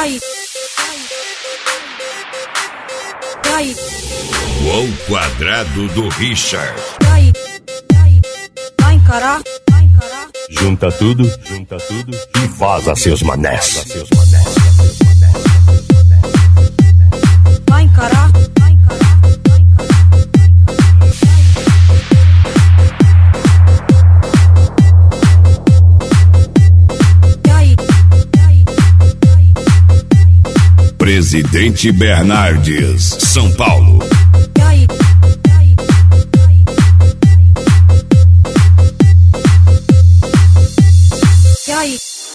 aí? E aí? O quadrado do Richard. E aí? Vai encarar? Vai encarar? Junta tudo e vaza seus manés. Vai encarar? Vai encarar? Vai encarar? E aí? Presidente Bernardes, São Paulo. E aí? E aí?